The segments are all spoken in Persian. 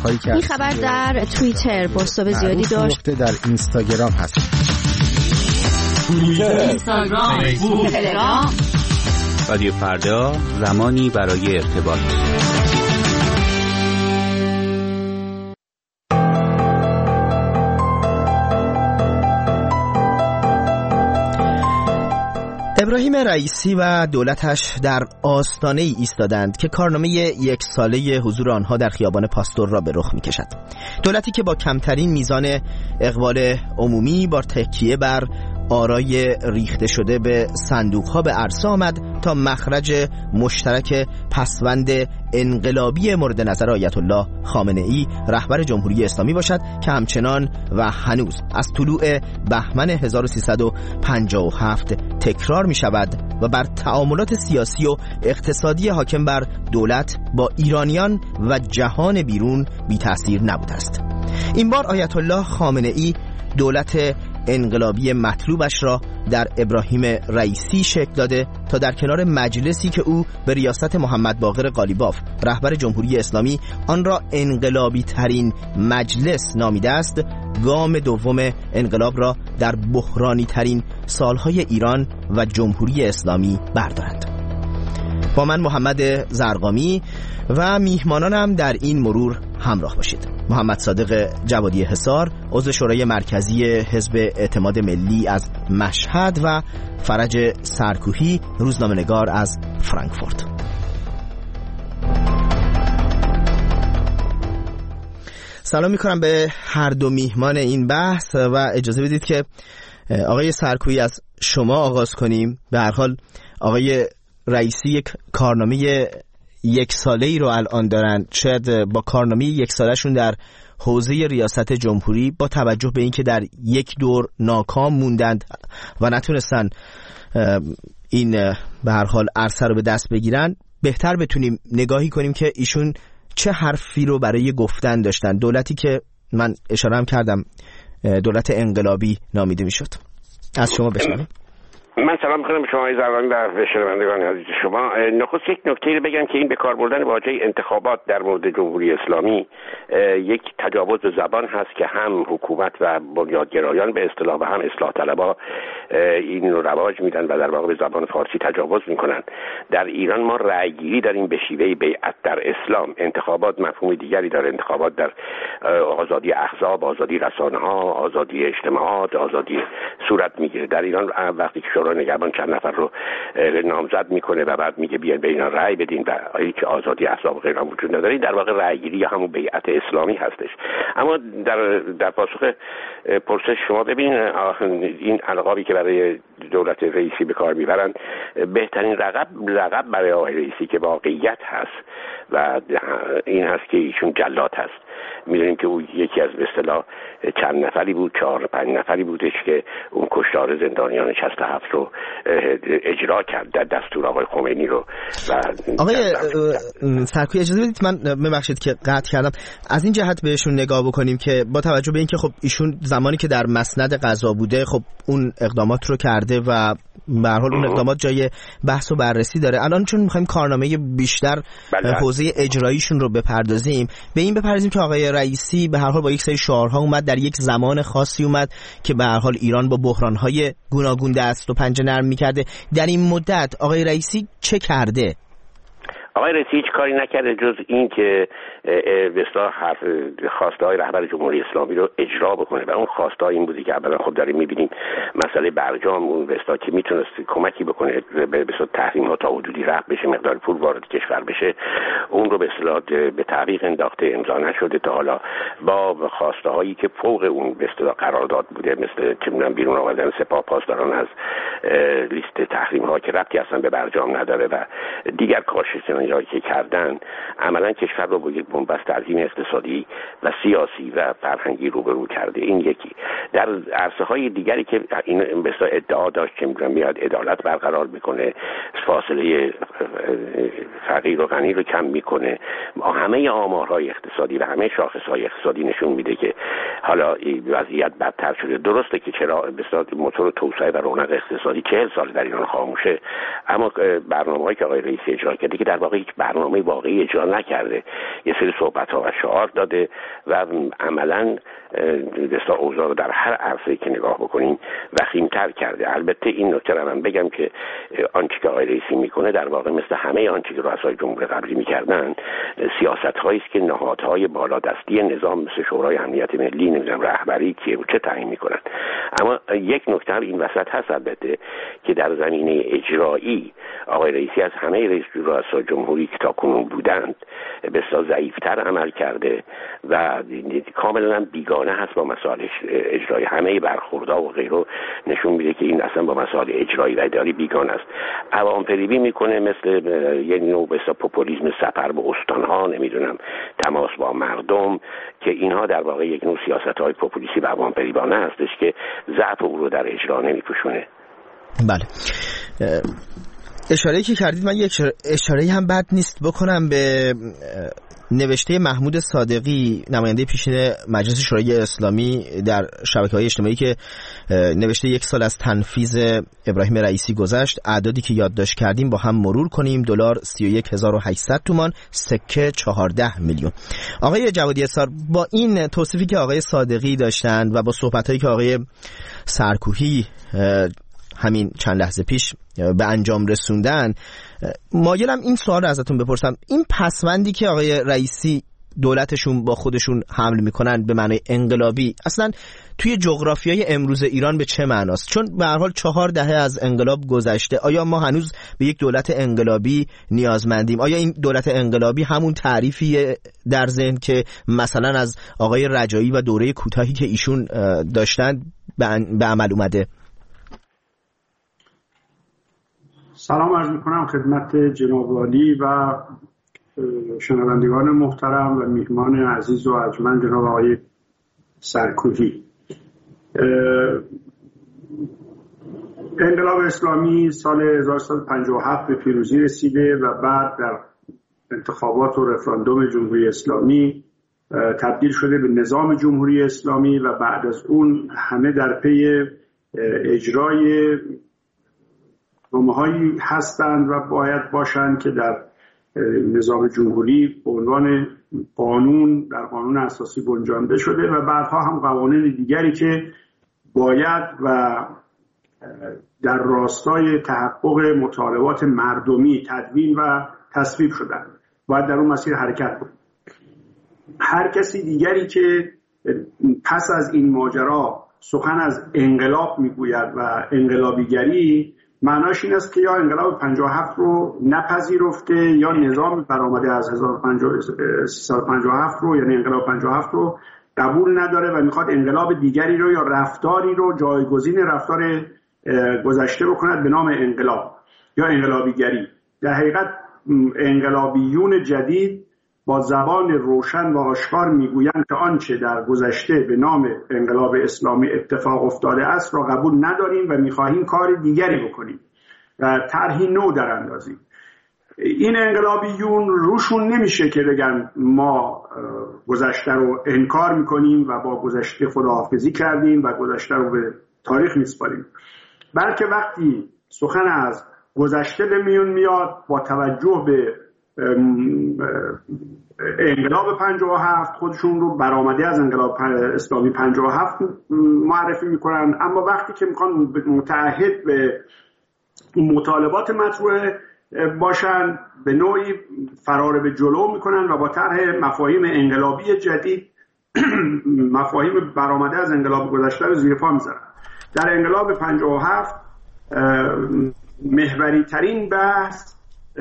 صحبت‌هایی که این خبر در توییتر بازتاب زیادی داشت، در اینستاگرام هست، اینستاگرام، فیسبوک، تلگرام. رادیو فردا، زمانی برای ارتباط. ابراهیم رئیسی و دولتش در آستانه ای ایستادند که کارنامه 1 ساله حضور آنها در خیابان پاستور را به رخ می کشد. دولتی که با کمترین میزان اقبال عمومی با تکیه بر آرای ریخته شده به صندوق‌ها به عرصه آمد تا مخرج مشترک پسوند انقلابی مورد نظر آیت الله خامنه ای رهبر جمهوری اسلامی باشد که همچنان و هنوز از طلوع بهمن 1357 تکرار می شود و بر تعاملات سیاسی و اقتصادی حاکم بر دولت با ایرانیان و جهان بیرون بی تأثیر نبوده است. این بار آیت الله خامنه ای دولت انقلابی مطلوبش را در ابراهیم رئیسی شکل داده تا در کنار مجلسی که او به ریاست محمد باقر قالیباف رهبر جمهوری اسلامی آن را انقلابی ترین مجلس نامیده است، گام دوم انقلاب را در بحرانی ترین سالهای ایران و جمهوری اسلامی بردارند. با من محمد زرقامی و میهمانانم در این مرور همراه باشید. محمد صادق جوادی حصار، عضو شورای مرکزی حزب اعتماد ملی از مشهد و فرج سرکوهی، روزنامه‌نگار از فرانکفورت. سلام میکنم به هر دو میهمان این بحث و اجازه بدید که آقای سرکوهی از شما آغاز کنیم. به هر حال آقای رئیسی یک کارنامه 1 ساله‌ای رو الان دارن، شاید با کارنامه 1 ساله‌شون در حوزه ریاست جمهوری با توجه به اینکه در یک دور ناکام موندند و نتونستن این به هر حال عرصه رو به دست بگیرن، بهتر بتونیم نگاهی کنیم که ایشون چه حرفی رو برای گفتن داشتن. دولتی که من اشاره هم کردم دولت انقلابی نامیده میشد. از شما بشنویم. من سلام می‌کنم به شما زرقامی و شنوندگان عزیز شما. نخست یک نکته رو بگم که این به کار بردن واژه انتخابات در مورد جمهوری اسلامی یک تجاوز به زبان هست که هم حکومت و بنیادگرایان به اصطلاح و هم اصلاح طلبها این رو رواج میدن و در واقع به زبان فارسی تجاوز میکنن. در ایران ما رأیگیری داریم به شیوه بیعت در اسلام. انتخابات مفهوم دیگری داره. انتخابات در آزادی احزاب، آزادی رسانه‌ها، آزادی اجتماعات، آزادی صورت میگیره. در ایران وقتی که نگهبان چند نفر رو نامزد میکنه و بعد میگه بیاین به اینا رأی بدین و هیچ آزادی احزاب و غیره وجود نداره، در واقع رأیگیری یا همون بیعت اسلامی هستش. اما در پاسخ پرسش شما ببینین این القابی که برای دولت رئیسی به کار میبرن بهترین لقب برای آقای رئیسی که واقعیت هست و این هست که ایشون جلاد هست. میدونیم که او یکی از به اصطلاح چند نفری بود، 4-5 نفری بودش که اون کشتار زندانیان 67 رو اجرا کرد در دستور آقای خمینی رو. و آقای سرکوهی اجازه بدید من ببخشید که قطع کردم، از این جهت بهشون نگاه بکنیم که با توجه به اینکه خب ایشون زمانی که در مسند قضا بوده خب اون اقدامات رو کرده و به هر حال اون اقدامات جای بحث و بررسی داره. الان چون می‌خوایم کارنامه بیشتر حوزه اجراییشون رو بپردازیم، به این بپردازیم که آقای رئیسی به هر حال با یک سری شعارها اومد، در یک زمان خاصی اومد که به هر حال ایران با بحران‌های گوناگون دست و پنجه نرم می‌کرده. در این مدت آقای رئیسی چه کرده؟ آقای رئیسی هیچ کاری نکرده جز این که به اصطلاح خواسته‌های رهبر جمهوری اسلامی رو اجرا بکنه و اون خواسته‌ها این بودی که اولا خب داریم می‌بینیم مسئله برجام اون به اصطلاح که میتونست کمکی بکنه به اصطلاح تحریم‌ها تا حدودی رفع بشه، مقدار پول وارد کشور بشه، اون رو به اصطلاح به تعویق انداخته، امضا نشده تا حالا با خواسته-هایی که فوق اون به اصطلاح قرارداد بوده، مثل چه می‌دونم بیرون آوردن سپاه پاسداران از لیست تحریم‌ها که ربطی اصلا به برجام نداره و دیگر کارشناسانی که کردن، عملا کشور رو با یک بنبست عظیم اقتصادی و سیاسی و فرهنگی روبرو کرده. این یکی. در عرصه‌های دیگری که این به اصطلاح ادعا داشت که میاد عدالت برقرار میکنه، فاصله فقیر و غنی رو کم میکنه، همه آمارهای اقتصادی و همه شاخصهای اقتصادی نشون میده که حالا وضعیت بدتر شده. درسته که چرا بسیار موتور توسعه و رونق اقتصادی 40 سال در ایران خاموشه، اما برنامه‌ای که آقای رئیسی اجرا کرده که در واقع هیچ برنامه واقعی اجرا نکرده، یه سری صحبت‌ها و شعار داده و عملاً بسیار اوضاع رو در هر عرصه‌ای که نگاه بکنیم وخیم‌تر کرده. البته این نکته رو من بگم که آنچه که آقای رئیسی میکنه در واقع مثل همه آنچه که رؤسای جمهور قبلی میکردن سیاست‌هایی است که نهادهای بالادستی نظام مثل شورای امنیت ملی، نمیدونم رهبری که چه تعیین میکنن. اما یک نکته هم این وسط هست البته که در زمینه اجرایی آقای رئیسی از همه رؤسای جمهوری که تاکنون بودند بسیار ضعیف‌تر عمل کرده و کاملا بیگانه هست با مسائل اجرایی. همه برخوردها و غیره نشون میده که این اصلا با مسائل اجرایی و اداری بیگانه است. عوام فریبی میکنه، مثل یه نوع بسیار پوپولیسم سفر به استانها، نمیدونم تماس با مردم، که اینها در واقع یک نوع سیاست‌های پوپولیستی و عوام فریبانه هستش که ضعف او رو در اجرا نمیپوشونه. بله، اشاره‌ای که کردید من یک اشاره‌ای هم بد نیست بکنم به نوشته محمود صادقی، نماینده پیشین مجلس شورای اسلامی، در شبکه‌های اجتماعی که نوشته 1 سال از تنفیذ ابراهیم رئیسی گذشت، اعدادی که یادداشت کردیم با هم مرور کنیم. دلار 31800 تومان، سکه 14 میلیون. آقای جوادی اسار، با این توصیفی که آقای صادقی داشتند و با صحبت‌هایی که آقای سرکوهی همین چند لحظه پیش به انجام رسوندن، مایلم این سوال رو ازتون بپرسم: این پسوندی که آقای رئیسی دولتشون با خودشون حمل میکنن به معنای انقلابی، اصلا توی جغرافیای امروز ایران به چه معناست؟ چون به هر حال 4 دهه از انقلاب گذشته. آیا ما هنوز به یک دولت انقلابی نیازمندیم؟ آیا این دولت انقلابی همون تعریفی در ذهن که مثلا از آقای رجایی و دوره کوتاهی که ایشون داشتن به عمل اومده؟ سلام عرض میکنم خدمت جناب عالی و شنوندگان محترم و میهمان عزیز و ارجمند جناب آقای سرکوهی. انقلاب اسلامی سال 1357 به پیروزی رسیده و بعد در انتخابات و رفراندوم جمهوری اسلامی تبدیل شده به نظام جمهوری اسلامی و بعد از اون همه در پی اجرای نامه‌هایی هستند و باید باشند که در نظام جمهوری به عنوان قانون در قانون اساسی گنجانده شده و بعدها هم قوانین دیگری که باید و در راستای تحقق مطالبات مردمی تدوین و تصویب شدن باید در اون مسیر حرکت کنه. هر کسی دیگری که پس از این ماجرا سخن از انقلاب میگوید و انقلابیگری، معناش این است که یا انقلاب 57 رو نپذیرفته یا نظام برآمده از 1357 رو، یعنی انقلاب 57 رو قبول نداره و میخواد انقلاب دیگری رو یا رفتاری رو جایگزین رفتار گذشته بکند به نام انقلاب یا انقلابیگری. در حقیقت انقلابیون جدید با زبان روشن و آشکار میگویند که آنچه در گذشته به نام انقلاب اسلامی اتفاق افتاده است را قبول نداریم و میخواهیم کار دیگری بکنیم و طرحی نو در اندازیم. این انقلابیون روشون نمیشه که بگن ما گذشته رو انکار میکنیم و با گذشته خداحافظی کردیم و گذشته رو به تاریخ میسپاریم، بلکه وقتی سخن از گذشته به میون میاد با توجه به انقلاب 57 خودشون رو برآمده از انقلاب اسلامی 57 معرفی میکنن، اما وقتی که میخوان متعهد به مطالبات مطروح باشن به نوعی فرار به جلو میکنن و با طرح مفاهیم انقلابی جدید مفاهیم برآمده از انقلاب گذشته رو زیر پا میذارن. در انقلاب 57 محوری ترین بحث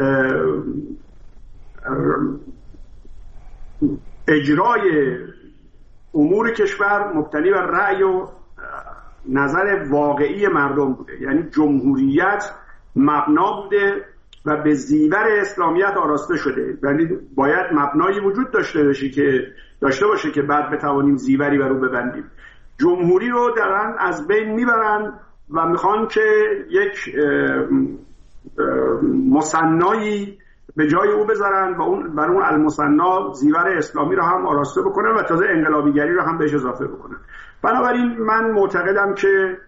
اجرای امور کشور مبتنی بر رأی و نظر واقعی مردم بوده، یعنی جمهوریت مبنا بوده و به زیور اسلامیت آراسته شده، یعنی باید مبنایی وجود داشته باشه که بعد بتوانیم زیوری بر او ببندیم. جمهوری رو دارن از بین میبرن و میخوان که یک مصنایی به جای او بذارن و اون برای اون المثنا زیور اسلامی رو هم آراسته بکنن و تازه انقلابیگری رو هم بهش اضافه بکنن. بنابراین من معتقدم که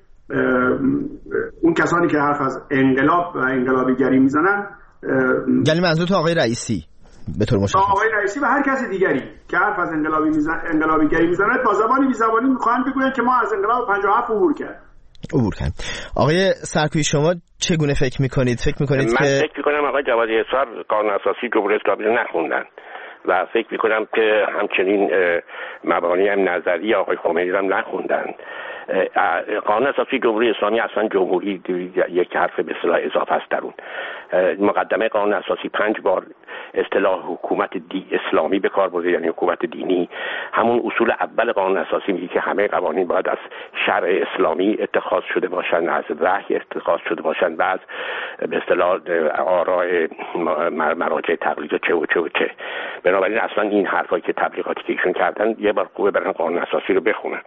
اون کسانی که حرف از انقلاب و انقلابیگری میزنن، یعنی منظورت آقای رئیسی به طور مشخص؟ آقای رئیسی و هر کسی دیگری که حرف از انقلابیگری میزنه با زبانی بی زبانی میخوان بگوین که ما از انقلاب 57 عبور کردیم. آقای سرکویی شما چگونه فکر میکنید؟ من فکر میکنم آقای جوادی اسحاق قانون اساسی جمهوری اسلامی رو نخوندن و فکر میکنم که همچنین مبانی هم نظری آقای خمینی رو هم نخوندن. قانون اساسی جمهوری اسلامی اصلا جمهوری یک حرف به اصطلاح اضافه است در اون. مقدمه قانون اساسی 5 بار اصطلاح حکومت اسلامی به کار برده، یعنی حکومت دینی. همون اصول اول قانون اساسی میگه که همه قوانین باید از شرع اسلامی اتخاذ شده باشند، از وحی اتخاذ شده باشند، بعد به اصطلاح آراء مراجع تقلید چه و چه و چه. بنابراین اصلا این حرفایی که تبلیغاتی که ایشون کردن یه بار خوبه برن قانون اساسی رو بخونن.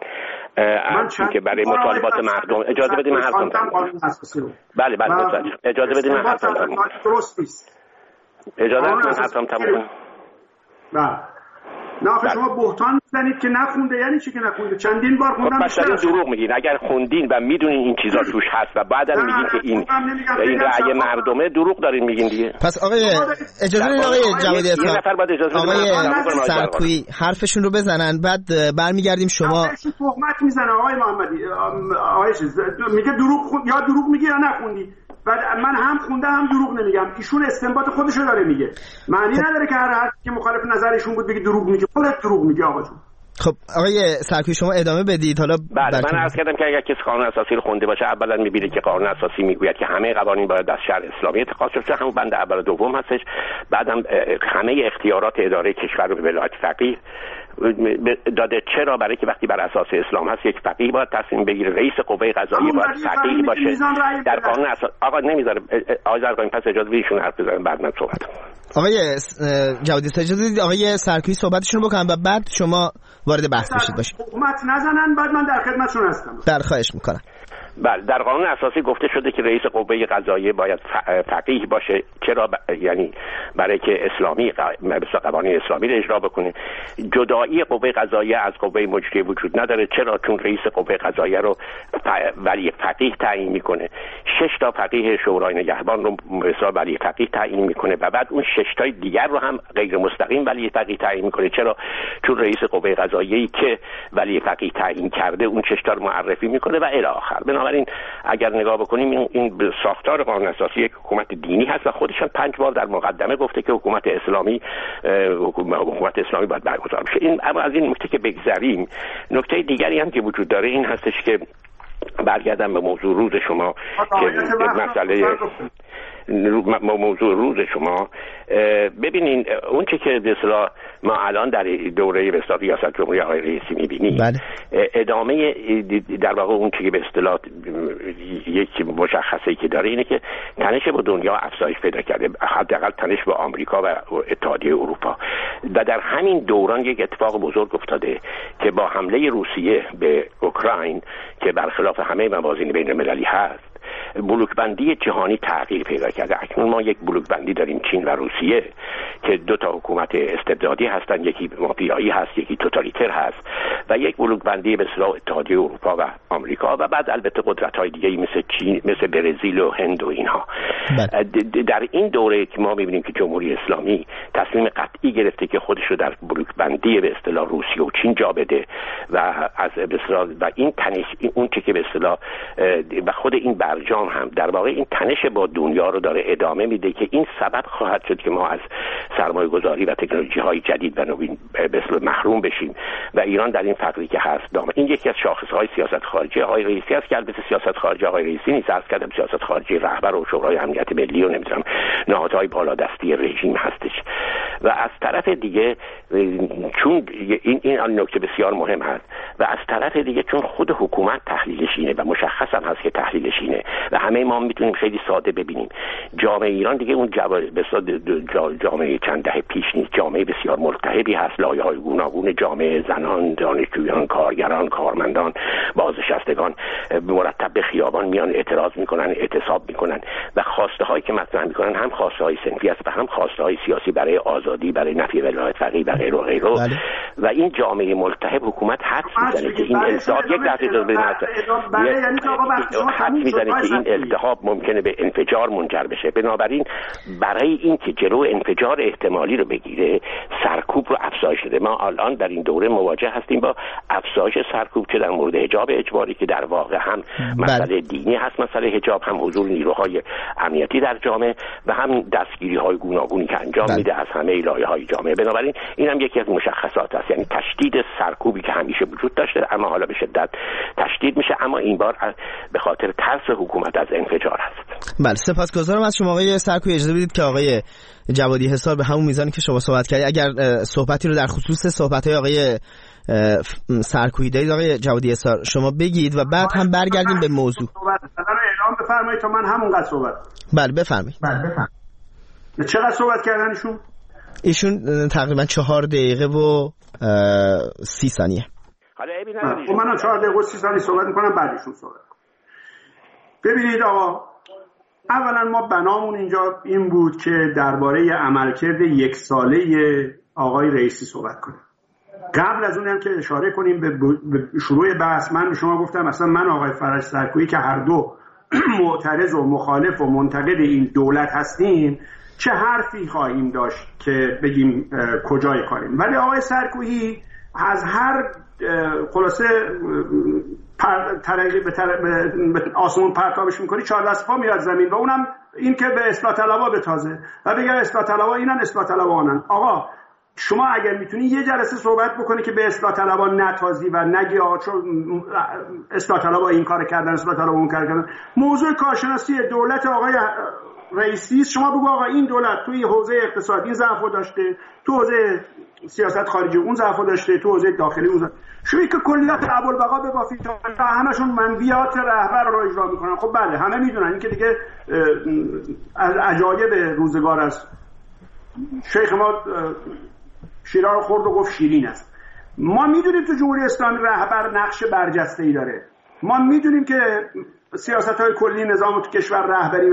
که برای مطالبات مردم اجازه بدیم حرفم تموم کنم. بله اجازه بدیم حرفم تموم کنم. درست نیست. اجازه بدیم حرفم تموم کنم. بله. نه شما بهتان میزنید که نخونده، یعنی چی که نخونده؟ چندین بار خوندم. مثلا دروغ میگین. اگر خوندین و میدونین این چیزا توش هست و بعداً میگین که این رأی مردمه، دروغ دارین میگین دیگه. پس آقای اجازه بدید آقای جوادی اسحاق، یه نفر بعد اجازه آقای سرکویی حرفشون رو بزنن، بعد برمیگردیم. شما تهمت میزنه آقای محمدی، آقای چیز میگه دروغ، یا دروغ میگی یا نخوندی. بعد من هم خونده هم دروغ نمیگم. ایشون استنباط خودشو داره میگه. معنی نداره که هر که مخالف نظرشون بود بگی دروغ میگه. خودت دروغ میگی آقا جون. خب آقای سرکویی شما ادامه بدید. حالا بله من عرض کردم که اگر کسی قانون اساسی رو خونده باشه، اولا میبینه که قانون اساسی میگوید که همه قوانین باید از شرع اسلامی اتخاذ شده، همون بند اول و دوم هستش. بعدم همه اختیارات اداره کشور رو به ولایت فقیه داده. چرا؟ برای که وقتی بر اساس اسلام هست یک فقیه باید تصمیم بگیره، رئیس قوه قضاییه باید فقیه باشه. در قانون اساسی آقا نمیذاره. آقای زرقامی پس اجازه بدید ایشون حرف بزنن بعد من صحبت کنم. آقای جوادی اجازه بدید آقای سرکویی صحبتشون رو بکنن و بعد شما وارد بحث بشید. باشه حکومت نزنن، بعد من در خدمتشون هستم. در خواهش میکنم. بله در قانون اساسی گفته شده که رئیس قوه قضاییه باید فقیه باشه. چرا؟ یعنی برای که اسلامی مثل قوانین اسلامی رو اجرا بکنه. جدایی قوه قضاییه از قوه مجریه وجود نداره. چرا؟ چون رئیس قوه قضاییه رو ولی فقیه تعیین میکنه. 6 تا فقیه شورای نگهبان رو مثلا ولی فقیه تعیین میکنه و بعد اون 6 تا دیگر رو هم غیر مستقیم ولی فقیه تعیین میکنه. چرا؟ چون رئیس قوه قضاییه که ولی فقیه تعیین کرده اون 6 تا رو معرفی میکنه و الی آخر. بنابراین اگر نگاه بکنیم این ساختار قانون اساسی یک حکومت دینی هست و خودشان 5 بار در مقدمه گفته که حکومت اسلامی باید برگزار بشه. این اما از این نکته که بگذریم، نکته دیگری هم که وجود داره این هستش که برگردم به موضوع روز شما که مسئله موضوع روز شما. ببینین اون چه که به اصطلاح ما الان در دوره به اصطلاح ریاست جمهوری آقای رئیسی می‌بینیم، ادامه در واقع اون چه که به اصطلاح یک مشخصه‌ای که داره اینه که تنش با دنیا افزایش پیدا کرده، حداقل تنش با آمریکا و اتحادیه اروپا. و در همین دوران یک اتفاق بزرگ افتاده که با حمله روسیه به اوکراین که برخلاف همه موازین بین‌المللی هست، بلوکبندی جهانی تغییر پیدا کرده. اکنون ما یک بلوکبندی داریم، چین و روسیه که 2 تا حکومت استبدادی هستن، یکی مافیایی هست یکی توتالیتر هست، و یک بلوکبندی به اصطلاح اتحادیه اروپا و آمریکا و بعد البته قدرت‌های دیگه‌ای مثل چین، مثل برزیل و هند و اینها. در این دوره که ما می‌بینیم که جمهوری اسلامی تصمیم قطعی گرفته که خودش رو در بلوکبندی به اصطلاح روسیه و چین جا بده و از به اصطلاح و این تنش اون چه که به اصطلاح و خود این برجام هم در واقع این تنش با دنیا رو داره ادامه میده که این سبب خواهد شد که ما از سرمایه گذاری و تکنولوژی های جدید و نوین به اصطلاح محروم بشیم و ایران در این فقری که هست دامه. این یکی از شاخصهای سیاست خارجی آقای رئیسی است که البته سیاست خارجی آقای رئیسی نیست، عرض کردم سیاست خارجی رهبر و شورای امنیت ملی و نمیدونم نهادهای بالادستی رژیم هستش. و از طرف دیگه چون این نکته بسیار مهم هست، و از طرف دیگه چون خود حکومت تحلیلش اینه و مشخص هم هست که تحلیلش اینه و همه ما میتونیم خیلی ساده ببینیم جامعه ایران دیگه اون جامعه چند دهه پیش نیست، جامعه بسیار ملتهبی هست، لایه‌های گوناگون جامعه، زنان، دانشجویان، کارگران، کارمندان، بازنشستگان مرتب به خیابان میان، اعتراض میکنن، اعتصاب میکنن و خواسته هایی که مطرح میکنن هم خواسته های صنفی است و هم خواسته های سیاسی برای آزادی، برای نفی ولایت فقیه و غیره و غیره. و این جامعه ملتهب حکومت حدس میزنه که این التهاب یک دفعه حدس میزنه که این التهاب ممکنه به انفجار منجر بشه. بنابراین برای اینکه جلو انفجار احتمالی رو بگیره سرکوب رو افزایش بده. ما الان در این دوره مواجه هستیم با افزایش سرکوب، چه در مورد حجاب اجباری که در واقع هم مسئله دینی هست، مسئله حجاب، هم حضور نیروهای امنیتی در جامعه و هم دستگیری‌های گوناگونی که انجام میده از همه لایه‌های جامعه. بنابراین این هم یکی از مشخصات است، یعنی تشدید سرکوبی که همیشه وجود داشته اما حالا به شدت تشدید میشه، اما این بار به خاطر ترس حکومت از انفجار هست. بله، سپاسگزارم از شما آقای سرکویی. اجازه بدید که آقای جوادی حسار به همون میزانی که شما صحبت کردید اگر صحبتی رو در خصوص صحبت‌های آقای سرکویی دارید آقای جوادی حسار شما بگید و بعد هم برگردیم به موضوع. اعلام بفرمایید تا من همونقدر صحبت. بله بفرمایید. چقدر صحبت کردن ایشون تقریبا 4 دقیقه و 30 ثانیه. حالا من 4 دقیقه و 30 ثانیه صحبت می‌کنم بعدشون صحبت. ببینید آقا، اولا ما بنامون اینجا این بود که درباره عملکرد 1 ساله آقای رئیسی صحبت کنیم. قبل از اونم که اشاره کنیم به شروع بحث، من به شما گفتم مثلا من آقای فرج سرکویی که هر دو معترض و مخالف و منتقد این دولت هستیم چه حرفی خواهیم داشت که بگیم کجای کاریم. ولی آقای سرکویی از هر خلاصه به آسمون پرتابش میکنی 4 دست پا میاد زمین و اونم این که به اصلاح طلبا بتازه و بگه اصلاح طلبا اینن اصلاح طلبا آنن. آقا شما اگر میتونی یه جلسه صحبت بکنی که به اصلاح طلبا نتازی و نگی آقا چون اصلاح طلبا این کار کردن اصلاح طلبا اون کار کردن. موضوع کارشناسی دولت آقای رئیسی شما بگو آقا این دولت توی حوزه اقتصادی ضعف داشته، تو حوزه سیاست خارجی اون ضعف داشته، تو حوزه داخلی اون شویی که کلیات ابوالبقا ببافید تا همشون منویات رهبر رو اجرا میکنن. خب بله همه میدونن این که دیگه از عجایب روزگار است. شیخ ما شیرا رو خورد و گفت شیرین است. ما میدونیم تو جمهوری اسلامی رهبر نقش برجسته‌ای داره. ما میدونیم که سیاست‌های کلی نظام تو کشور رهبری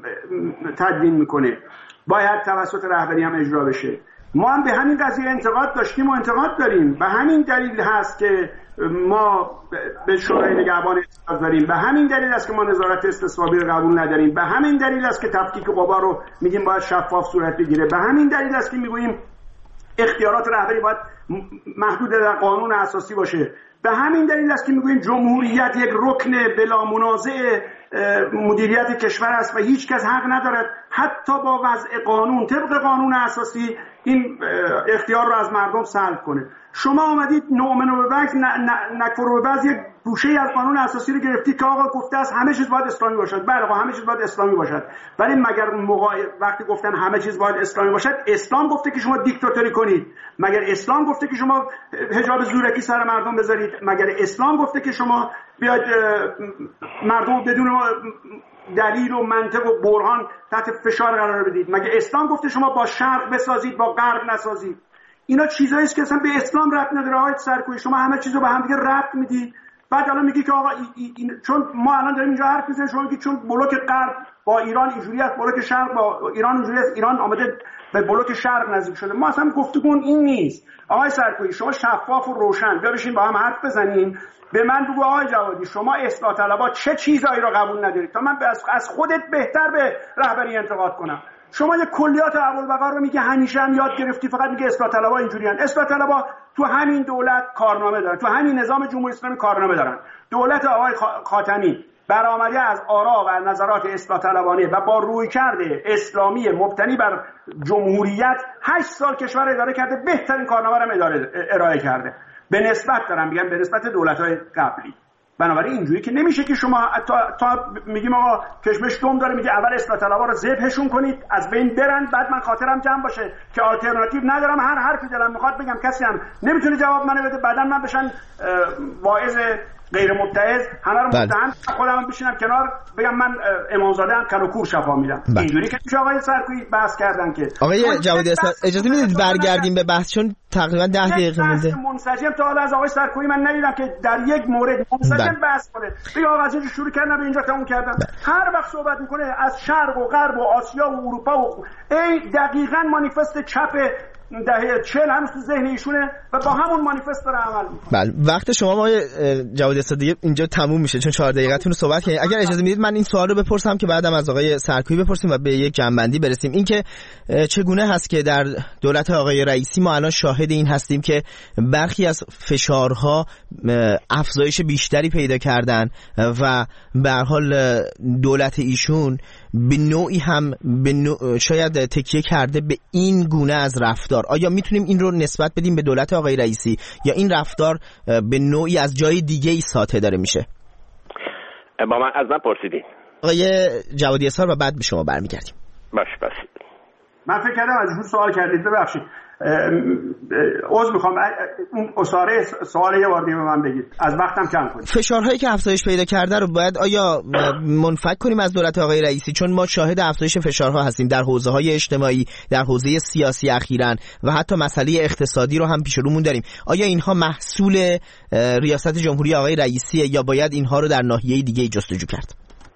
تدوین میکنه، باید توسط رهبری هم اجرا بشه. ما هم به همین قضیه انتقاد داشتیم و انتقاد داریم. به همین دلیل هست که ما به شورای نگهبان اعتراض داریم، به همین دلیل است که ما نظارت استصوابی رو قبول نداریم، به همین دلیل است که تفکیک قوا رو میگیم باید شفاف صورت بگیره، به همین دلیل است که میگوییم اختیارات رهبری باید محدود در قانون اساسی باشه، به همین دلیل است که میگوییم جمهوریت یک رکن بلا منازع مدیریت کشور است و هیچ کس حق ندارد حتی با وضع قانون طبق قانون اساسی این اختیار رو از مردم سلب کنه. شما آمدید نؤمن و ببعض نکفر و ببعض یک گوشه از قانون اساسی رو گرفتید که آقا گفته است همه چیز باید اسلامی باشد. بله آقا همه چیز باید اسلامی باشد، ولی مگر وقتی گفتن همه چیز باید اسلامی باشد اسلام گفته که شما دیکتاتوری کنید؟ مگر اسلام گفته که شما حجاب زورکی سر مردم بذارید؟ مگر اسلام گفته که شما بیاید مردم بدون دلیل و منطق و برهان تحت فشار قرار بدید؟ مگر اسلام گفته شما با شرق بسازید با غرب نسازید؟ اینا چیزایی است که اصلا به اسلام ربط نداره. آقای سرکویی شما همه چیزو به هم دیگه ربط میدید، بعد الان میگی که آقا چون ما الان داریم اینجا حرف میزنیم شما میگی چون بلوک غرب با ایران اینجوری است، بلوک شرق با ایران اینجوری است، ایران آمده به بلوک شرق نزدیک شده. ما اصلا گفتگومون این نیست. آقای سرکویی شما شفاف و روشن بیا بشین با هم حرف بزنیم. به من بگو آقای جوادی شما اصلاح طلبها چه چیزایی رو قبول ندارید تا من از خودت بهتر به رهبری انتقاد کنم. شما یه کلیات ابوالبقا رو میگه همیشه هم یاد گرفتی، فقط میگه اصلاح طلبها اینجوریان. اصلاح طلبها تو همین دولت کارنامه دارن، تو همین نظام جمهوری اسلامی کارنامه دارن. دولت آقای خاتمی برآمده از آرا و نظرات اصلاح طلبانه و با رویکرد اسلامی مبتنی بر جمهوریت 8 سال کشور اداره کرده، بهترین کارنامه رو ارائه کرده به نسبت دارم میگم به نسبت دولت‌های قبلی. بنابراین اینجوری که نمیشه که شما تا میگیم آقا کشمش دم داره، میگه اول اصلاح طلبا رو ذبحشون کنید از بین برن، بعد من خاطرم جمع باشه که آلترناتیو ندارم، هر حرفی دلم میخواد بگم، کسی هم نمیتونه جواب منو بده، بعدن من بشن واعظ غیر متعظ همه رو متهم، خودم بشینم کنار بگم من امامزاده هم کل و کور شفا میدم. اینجوری که میشه آقای سرکویی بحث کردن که آقای جوادی اجازه میدید برگردیم به بحث چون تقریبا 10 دقیقه مونده. منسجم تا حالا از آقای سرکویی من ندیدم که در یک مورد منسجم بحث کنه. بگه آقا از اینجا شروع کردم به اینجا تموم کردم. هر وقت صحبت میکنه از شرق و غرب و آسیا و اروپا و دقیقاً مانیفست چپ دهه 40 هنوز تو ذهن ایشونه و با همون مانیفست داره عمل میکنه. بله وقت شما آقای جوادی دیگه اینجا تموم میشه چون 4 دقیقه‌تون رو صحبت کردید. اگر اجازه میدید من این سوال رو بپرسم که بعدم از آقای سرکویی بپرسیم و به یک جمع‌بندی برسیم. این که چگونه هست که در دولت آقای رئیسی ما الان شاهد این هستیم که برخی از فشارها افزایش بیشتری پیدا کردن و به هر حال دولت ایشون به نوعی هم شاید تکیه کرده به این گونه از رفتار. آیا میتونیم این رو نسبت بدیم به دولت آقای رئیسی یا این رفتار به نوعی از جای دیگه ای ساطع داره میشه؟ با من از من پرسیدین آقای جوادی اسحار و بعد به شما برمیگردیم. باش. من فکر کردم از اون سوال کردید، ببخشید عذر میخوام، اون اساره سوال یه بار دیگه به من بگید، از وقتم کم کنید. فشارهایی که افزایش پیدا کرده رو باید آیا منفک کنیم از دولت آقای رئیسی؟ چون ما شاهد افزایش فشارها هستیم در حوزه‌های اجتماعی، در حوزه سیاسی اخیراً و حتی مسئله اقتصادی رو هم پیش رومون داریم. آیا اینها محصول ریاست جمهوری آقای رئیسی یا باید اینها رو در ناحیه دیگه جستجو کرد؟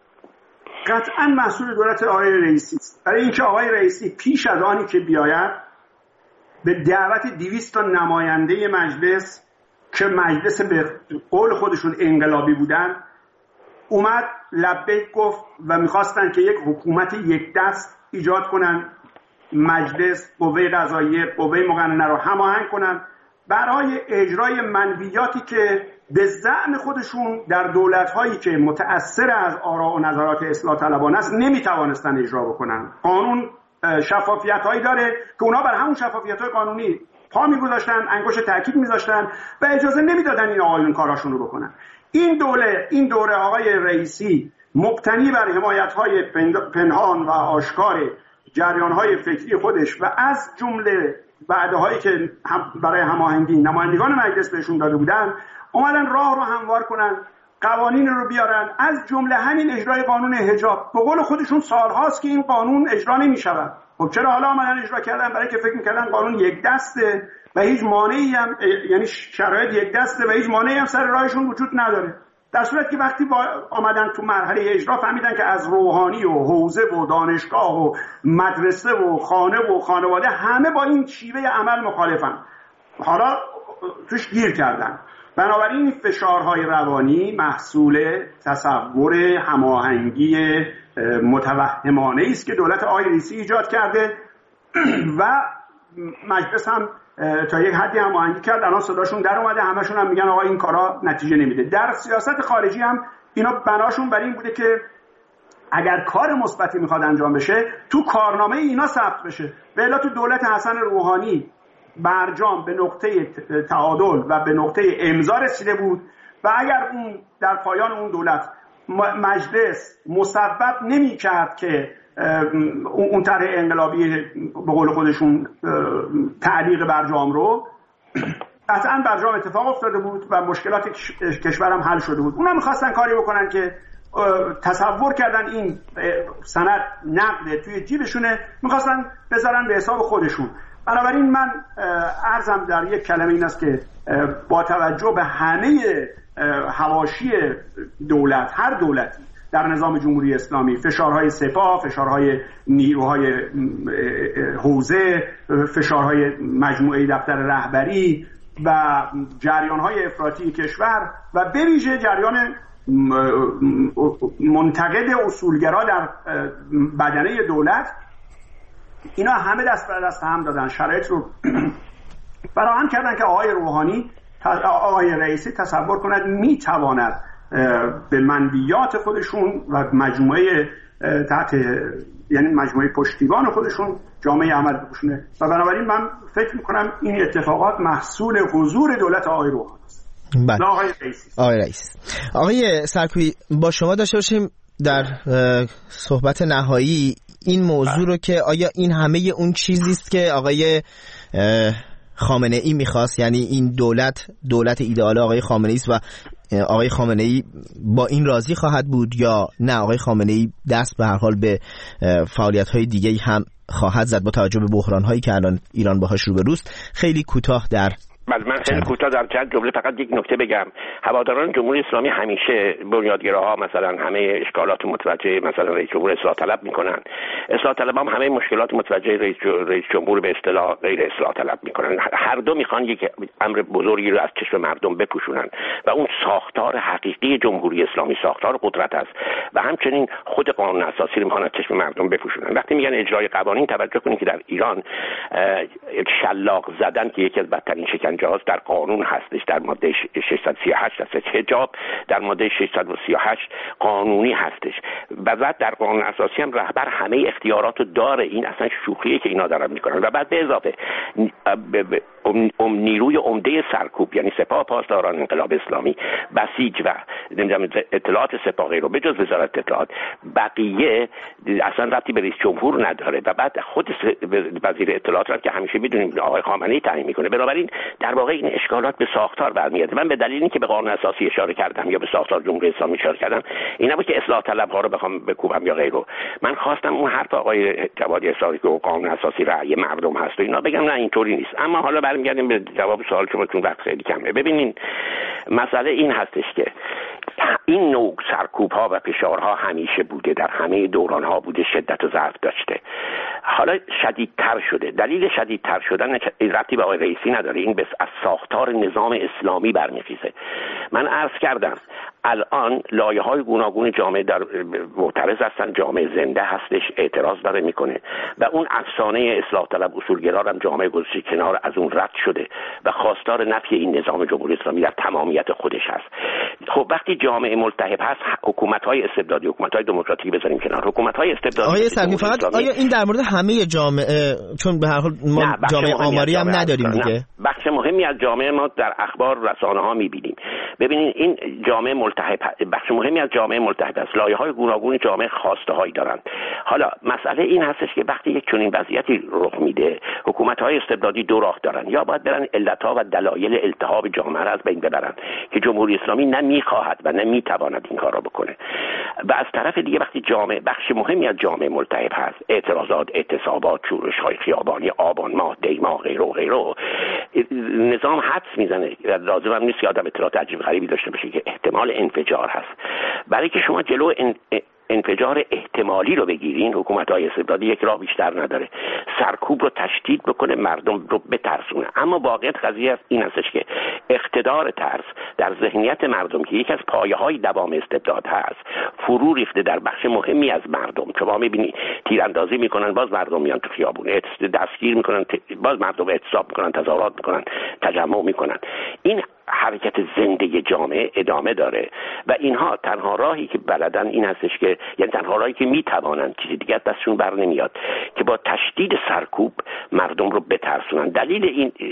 قطعاً محصول دولت آقای رئیسی است. برای اینکه آقای رئیسی پیش از آنی که بیاید به دعوت 200 تا نماینده مجلس که مجلس به قول خودشون انقلابی بودن اومد لبیک گفت و میخواستن که یک حکومت یک دست ایجاد کنن، مجلس، قوه قضاییه، قوه مقننه رو هماهنگ کنن برای اجرای منویاتی که به زعم خودشون در دولت‌هایی که متأثر از آراء و نظرات اصلاح طلبانه است نمیتوانستن اجرا بکنن. قانون شفافیت‌هایی داره که اونا بر همون شفافیت‌های قانونی پا می‌گذاشتن، انگشت تاکید می‌ذاشتن و اجازه نمیدادن این آقایون کاراشون رو بکنن. این دوره آقای رئیسی مبتنی بر حمایت‌های پنهان و آشکار جریان‌های فکری خودش و از جمله وعده‌هایی که برای هماهنگی نمایندگان مجلس بهشون داده بودن اومدن راه رو هموار کنن، قوانین رو بیارن، از جمله همین اجرای قانون حجاب. به قول خودشون سالهاست که این قانون اجرا نمی‌شود. خب چرا حالا اومدن اجرا کردن؟ برای که فکر می‌کردن قانون یک دسته و هیچ مانعی هم، یعنی شرایط یک دسته و هیچ مانعی هم سر راهشون وجود نداره. در صورتی که وقتی آمدن تو مرحله اجرا فهمیدن که از روحانی و حوزه و دانشگاه و مدرسه و خانه و خانواده همه با این شیوه عمل مخالفن، حالا توش گیر کردن. بنابراین فشارهای روانی محصول تصور هماهنگی متوهمانه است که دولت آقای رئیسی ایجاد کرده و مجلس هم تا یک حدی هماهنگی کرد. الان صداشون در اومده، همشون هم میگن آقا این کارا نتیجه نمیده. در سیاست خارجی هم اینا بناشون بر این بوده که اگر کار مثبتی میخواد انجام بشه تو کارنامه اینا ثبت بشه. و الا تو دولت حسن روحانی برجام به نقطه تعادل و به نقطه امضا رسیده بود و اگر اون در پایان اون دولت مجلس مصوب نمی کرد که اون طرح انقلابی به قول خودشون تعلیق برجام رو، قطعا برجام اتفاق افتاده بود و مشکلات کشورم حل شده بود. اونا میخواستن کاری بکنن که تصور کردن این سند نقد توی جیبشونه، میخواستن بذارن به حساب خودشون. بنابراین من عرضم در یک کلمه این است که با توجه به همه حواشی دولت، هر دولتی در نظام جمهوری اسلامی، فشارهای سپاه، فشارهای نیروهای حوزه، فشارهای مجموعه دفتر رهبری و جریانهای افراطی کشور و به ویژه جریان منتقد اصولگرا در بدنه دولت، اینا همه دست به دست هم دادن، شرایط رو فراهم کردن که آقای رئیسی تصور کند میتواند به منویات خودشون و مجموعه یعنی مجموعه پشتیبان خودشون جامعه عمل بکنه و بنابراین من فکر میکنم این اتفاقات محصول حضور دولت آقای روحانی است. بله. آقای رئیسی. آقای سرکویی، با شما داشته باشیم در صحبت نهایی این موضوع رو که آیا این همه اون چیزی است که آقای خامنه ای میخواست، یعنی این دولت ایدئال آقای خامنه ای است و آقای خامنه ای با این راضی خواهد بود یا نه آقای خامنه ای دست به هر حال به فعالیت‌های دیگه‌ای هم خواهد زد با توجه به بحران‌هایی که الان ایران باهاش روبروست؟ خیلی کوتاه در من خیلی کوتاه در چند جمله فقط یک نکته بگم. هواداران جمهوری اسلامی همیشه بنیادگراها مثلا همه اشکالات متوجه مثلا رئیس جمهور اصلاح طلب میکنن، اصلاح طلب هم همه مشکلات متوجه رئیس جمهور به اصطلاح غیر اصلاح طلب میکنن. هر دو میخوان یک امر بزرگی رو از چشم مردم بپوشونن و اون ساختار حقیقی جمهوری اسلامی ساختار قدرت است و همچنین خود قانون اساسی رو میخوان از چشم مردم بپوشونن. وقتی میگن اجرای قوانین، توجه کنید که در ایران شلاق زدن که یکی از بدترین شکنجه هاست در قانون هستش، در ماده 638 هستش. حجاب در ماده 638 قانونی هستش و بعد در قانون اساسی هم رهبر همه اختیارات رو داره. این اصلا شوخیه که اینا دارن میکنن. و بعد به اضافه نیروی عمده سرکوب یعنی سپاه پاسداران انقلاب اسلامی، بسیج و نمیدونم اطلاعات سپاه غیره به جز وزارت اطلاعات، بقیه اصلا ربطی به رئیس جمهور نداره و بعد خود وزیر اطلاعات رو که همیشه میدونیم آقای خامنه‌ای تعیین میکنه. بنابراین در واقع این اشکالات به ساختار برمیاد. من به دلیلی که به قانون اساسی اشاره کردم یا به ساختار جمهوری اسلامی اشاره کردم این نبود که اصلاح طلب ها رو بخوام بکوبم یا غیره. من خواستم اون حرف آقای جوادی اسلامی که قانون اساسی رأی مردم هست و اینا بگم نه اینطوری نیست. اما حالا برمیگردیم به جواب سوال شما چون وقت خیلی کمه. ببینین مسئله این هستش که این نوع سرکوب ها و فشارها همیشه بوده، در همه دوران ها بوده، شدت و ضعف داشته. حالا شدیدتر شده. دلیل شدیدتر شدن ربطی به آقای رئیسی نداره، این بس از ساختار نظام اسلامی برمیخیزه. من عرض کردم الان لایه‌های گوناگون جامعه در معترض هستن، جامعه زنده هستش، اعتراض داره میکنه و اون افسانه اصلاح طلب اصولگرا هم جامعه گذاشته کنار، از اون رد شده و خواستار نفی این نظام جمهوری اسلامی در تمامیت خودش هست. خب وقتی جامعه ملتهب هست، حکومت‌های استبدادی، حکومت‌های دموکراتیک بذاریم کنار، حکومت‌های استبدادی آقای سرمی فقط آیا این در مورد همه جامعه، چون به هر حال ما جامعه آماری هم نداریم دیگه، بخش مهمی از جامعه ما در اخبار رسانه‌ها می‌بینیم. ببینید این جامعه ملتهب، بخش مهمی از جامعه ملتهب است، لایه‌های گوناگون جامعه خواسته‌هایی دارند. حالا مسئله این هستش که وقتی یک چنین وضعیتی رخ میده، حکومت‌های استبدادی دو راه دارن، یا باید برن علت‌ها و دلایل التهاب جامعه را از بین ببرن که جمهوری اسلامی نمی‌خواهد و نمی‌تواند این کار را بکنه، و از طرف دیگه وقتی جامعه بخش مهمی از جامعه ملتهب هست، اعتراضات، اعتصابات، شورش‌های خیابانی، آبان ماه، دی ماه، غیره و غیره، نظام حدس میزنه. لازم هم نیست که آدم اطلاعات عجیب غریبی داشته باشه که احتمال انفجار هست. برای که شما جلو انفجار احتمالی رو بگیرین، حکومت‌های استبدادی یک راه بیشتر نداره، سرکوب رو تشدید بکنه، مردم رو بترسونه. اما واقعیت قضیه این هستش که اقتدار ترس در ذهنیت مردم که یکی از پایه‌های دوام استبداد هست، فرو ریخته در بخش مهمی از مردم. شما می‌بینی تیراندازی میکنن، باز مردم میان تو خیابون، دستگیر میکنن، باز مردم اعتصاب میکنن، تظاهرات میکنن، تجمع میکنن. این حرکت زنده جامعه ادامه داره و اینها تنها راهی که بلدن این هستش که، یعنی تنها راهی که میتوانن، چیزی دیگه دستشون بر نمیاد، که با تشدید سرکوب مردم رو بترسونن. دلیل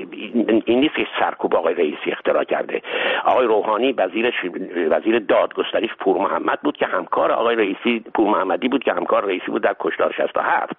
این نیست که سرکوب آقای رئیسی اختراع کرده. آقای روحانی وزیر دادگستری پور محمد بود که همکار آقای رئیسی، پور محمدی بود که همکار رئیسی بود در کشتار 67.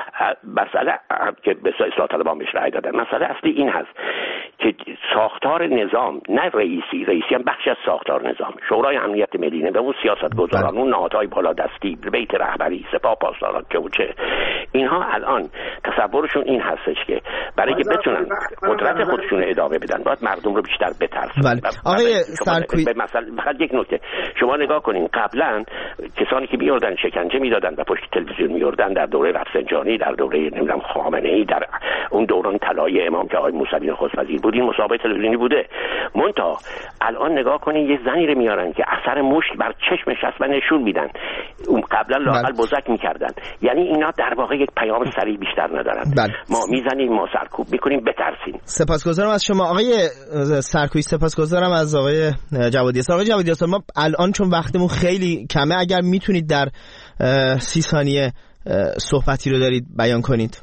مسئله که به اصلاح طلبان بهش رأی دادن، مسئله اصلی این هست که ساختار نظام، نه رئیسی هم بخشی از ساختار نظام، شورای امنیت ملی و اون سیاستگزاران، اون نهادهای بالادستی، بیت رهبری، سپاه پاسداران که اینها الان تصورشون این هستش که برای که بتونن قدرت خودشون ادامه بدن باید مردم رو بیشتر بترسونن. بله. آقای سرکویی، به مثلا فقط یک نکته شما نگاه کنین، قبلا کسانی که میوردن شکنجه میدادن و پشت تلویزیون میوردن در دوره رفسنجانی، در دوره نمیدونم خامنه‌ای، در اون دوران طلایی امام که آقای موسوی نخست وزیر بود، این مسابقه تلویزیونی بوده. مونتا الان نگاه کنین یه زنی رو میارن که اثر مشت بر چشمش هست و نشون میدن. اون قبلا لااقل بزک میکردن. یعنی اینا در واقع یک پیام سریع بیشتر ندارن. ما میزنیم، ما سرکوب میکنیم، بترسین. سپاسگزارم از شما آقای سرکویی، سپاسگزارم از آقای جوادی. آقای جوادی، ما الان چون وقتمون خیلی کمه، اگر میتونید در 30 ثانیه صحبتی رو دارید بیان کنید.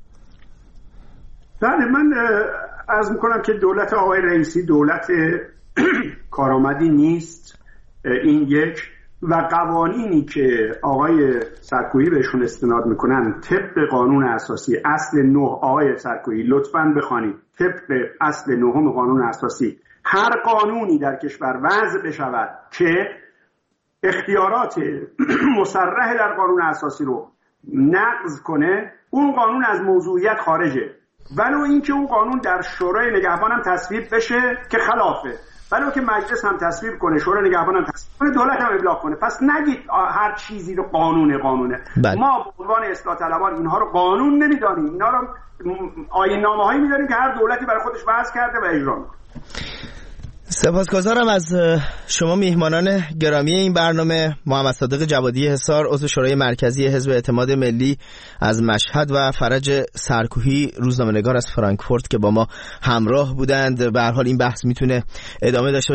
بله، من عرض میکنم که دولت آقای رئیسی دولت کارآمدی نیست. این یک. و قوانینی که آقای سرکویی بهشون استناد میکنن طبق قانون اساسی اصل 9، آقای سرکویی لطفاً بخوانید، طبق اصل 9 قانون اساسی هر قانونی در کشور وضع بشود که اختیارات مصرح در قانون اساسی رو نقض کنه، اون قانون از موضوعیت خارجه. ولو اینکه اون قانون در شورای نگهبان هم تصویب بشه که خلافه، ولو که مجلس هم تصویب کنه، شورای نگهبان هم تصویب کنه، دولت هم ابلاغ کنه. پس نگید هر چیزی رو قانونه. ما به عنوان اصلاح طلبان اینها رو قانون نمیدانیم، اینها رو آیین‌نامه‌هایی می‌دانیم که هر دولتی برای خودش وضع کرده و اجرا می‌کنه. سپاسگزارم از شما میهمانان گرامی این برنامه. محمد صادق جوادی حصار، عضو شورای مرکزی حزب اعتماد ملی از مشهد و فرج سرکویی، روزنامه‌نگار از فرانکفورت که با ما همراه بودند. به هر حال این بحث میتونه ادامه داشته باشه.